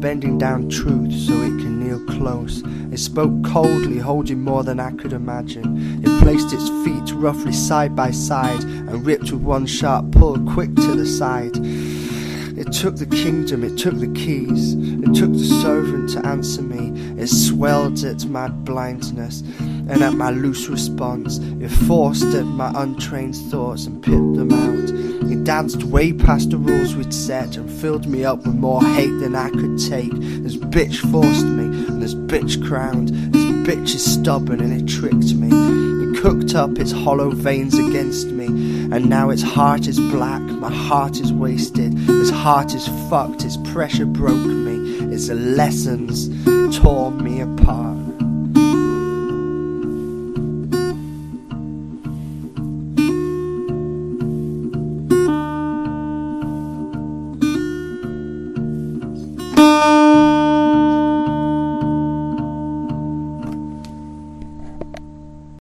bending down truth so it can kneel close. It spoke coldly, holding more than I could imagine. It placed its feet roughly side by side and ripped with one sharp pull quick to the side. It took the kingdom, it took the keys, it took the servant to answer me. It swelled at my blindness and at my loose response. It forced at my untrained thoughts and pipped them out. It danced way past the rules we'd set and filled me up with more hate than I could take. This bitch forced me, and this bitch crowned. This bitch is stubborn and it tricked me. It cooked up its hollow veins against me, and now its heart is black, my heart is wasted. Its heart is fucked, its pressure broke me, its lessons tore me apart.